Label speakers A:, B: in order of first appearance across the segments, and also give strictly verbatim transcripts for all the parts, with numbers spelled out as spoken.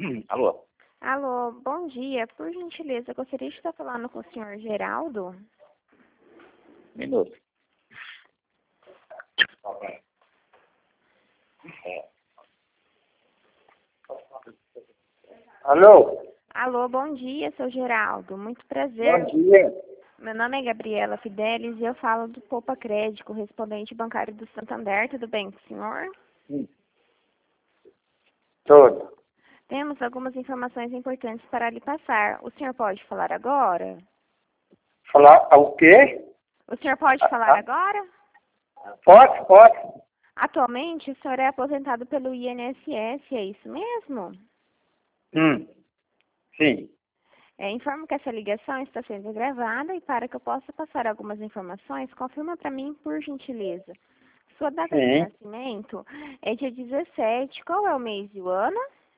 A: Alô?
B: Alô, bom dia. Por gentileza, gostaria de estar falando com o senhor Geraldo?
A: Minuto.
C: Alô?
B: Alô, bom dia, seu Geraldo. Muito prazer.
C: Bom dia.
B: Meu nome é Gabriela Fidelis e eu falo do Poupa Crédito, correspondente bancário do Santander. Tudo bem com o senhor?
C: Hum. Todo.
B: Temos algumas informações importantes para lhe passar. O senhor pode falar agora?
C: Falar o quê?
B: O senhor pode
C: Ah,
B: falar
C: ah.
B: agora?
C: Pode, pode.
B: Atualmente, o senhor é aposentado pelo I N S S, é isso mesmo?
C: Hum. Sim.
B: É, informo que essa ligação está sendo gravada e para que eu possa passar algumas informações, confirma para mim, por gentileza. Sua data de
C: Sim.
B: nascimento é dia dezessete. Qual é o mês e o ano?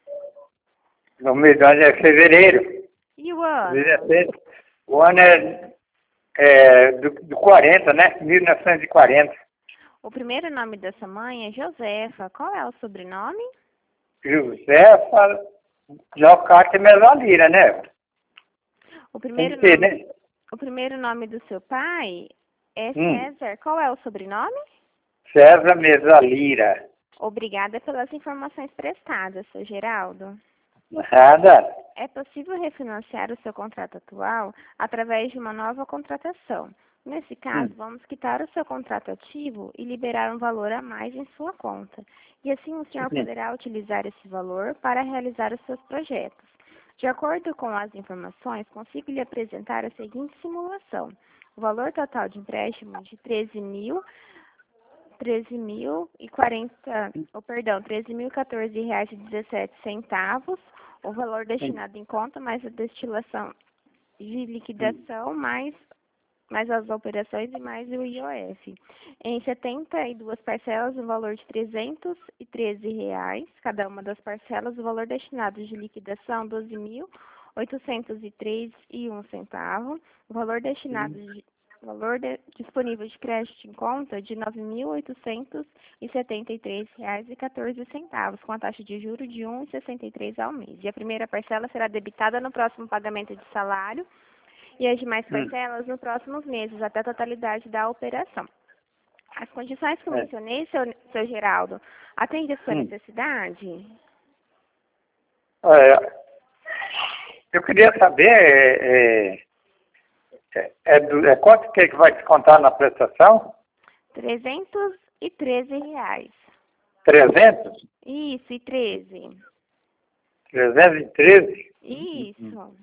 C: O mês do ano é fevereiro.
B: E o ano?
C: dezessete. O ano é, é do, do quarenta, né? mil novecentos e quarenta.
B: O primeiro nome da sua mãe é Josefa. Qual é o sobrenome?
C: Josefa Leocádia Mesalira, né?
B: O
C: Tem
B: primeiro,
C: que ter,
B: nome,
C: né?
B: o primeiro nome do seu pai é
C: Hum.
B: César. Qual é o sobrenome?
C: César Mesalira.
B: Obrigada pelas informações prestadas, seu Geraldo.
C: Nada.
B: É possível refinanciar o seu contrato atual através de uma nova contratação. Nesse caso,
C: Hum.
B: vamos quitar o seu contrato ativo e liberar um valor a mais em sua conta. E assim o senhor
C: Sim.
B: poderá utilizar esse valor para realizar os seus projetos. De acordo com as informações, consigo lhe apresentar a seguinte simulação. O valor total de empréstimo de treze mil, treze mil e quarenta, oh, perdão, treze mil e quatorze reais e dezessete centavos, o valor destinado em conta mais a destilação de liquidação mais mais as operações e mais o I O F. Em setenta e duas parcelas, o valor de trezentos e treze reais, cada uma das parcelas, o valor destinado de liquidação doze mil oitocentos e três e um centavo, o valor destinado de o valor de, disponível de crédito em conta de nove mil oitocentos e setenta e três reais e quatorze centavos, com a taxa de juros de um vírgula sessenta e três ao mês. E a primeira parcela será debitada no próximo pagamento de salário e as demais parcelas nos próximos meses, até a totalidade da operação. As condições que eu
C: É.
B: mencionei, seu, seu Geraldo, atende a sua
C: Hum.
B: necessidade?
C: É, eu queria saber é, é, é, é do, é quanto que, é que vai descontar na prestação?
B: trezentos e treze reais.
C: trezentos?
B: Isso, e treze.
C: trezentos e treze?
B: Isso.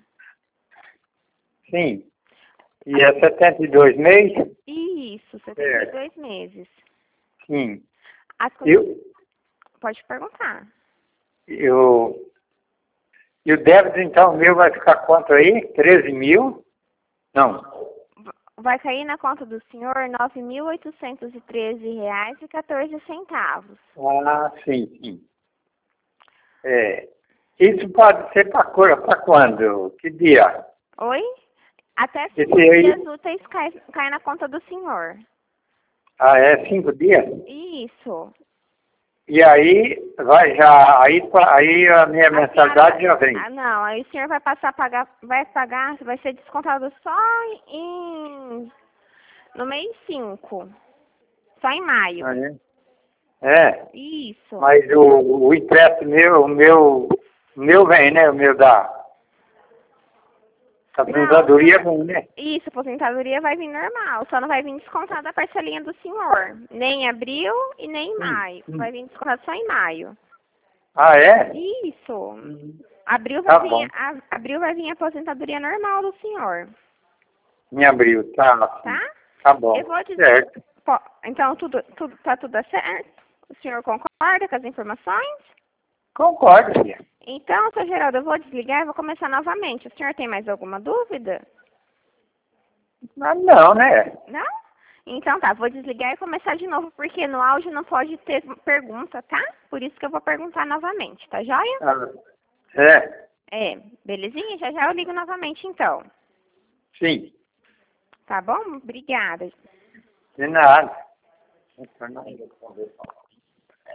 C: Sim. E é setenta e dois meses?
B: Isso, setenta e dois meses.
C: Sim.
B: As condições...
C: Eu,
B: Pode perguntar.
C: eu, e o débito, então, meu vai ficar quanto aí? treze mil? Não.
B: Vai cair na conta do senhor nove mil oitocentos e treze reais e quatorze centavos.
C: Ah, sim, sim. É, isso pode ser para quando? Que dia?
B: Oi? Até
C: Esse
B: cinco
C: aí-
B: dias úteis cai, cai na conta do senhor.
C: Ah, é cinco dias?
B: Isso.
C: E aí, vai já, aí, aí a minha
B: A
C: mensalidade
B: senhora-
C: já vem.
B: Ah, não, aí o senhor vai passar a pagar, vai pagar, vai ser descontado só em no mês cinco. Só em maio.
C: Ah, é? É,
B: Isso.
C: mas o, o empréstimo meu, o meu, o meu vem, né? O meu da da
B: Não,
C: aposentadoria
B: o senhor-
C: vem, né?
B: Isso, a aposentadoria vai vir normal, só não vai vir descontada a parcelinha do senhor. Nem em abril e nem em
C: Hum,
B: maio.
C: hum.
B: Vai vir descontado só em maio.
C: Ah, é?
B: Isso.
C: Hum.
B: Abril vai
C: Tá
B: vir,
C: bom.
B: a, abril vai vir a aposentadoria normal do senhor,
C: Em abril, tá?
B: tá?
C: Tá bom.
B: Eu vou dizer,
C: Certo.
B: po- então tudo, tudo, tá tudo certo? O senhor concorda com as informações?
C: Concordo, filha.
B: Então, seu Geraldo, eu vou desligar e vou começar novamente. O senhor tem mais alguma dúvida?
C: Mas não, né?
B: Não? Então tá, vou desligar e começar de novo, porque no áudio não pode ter pergunta, tá? Por isso que eu vou perguntar novamente, tá joia?
C: Ah, é,
B: É, belezinha? Já já eu ligo novamente então.
C: sim.
B: Tá bom? Obrigada.
C: De nada.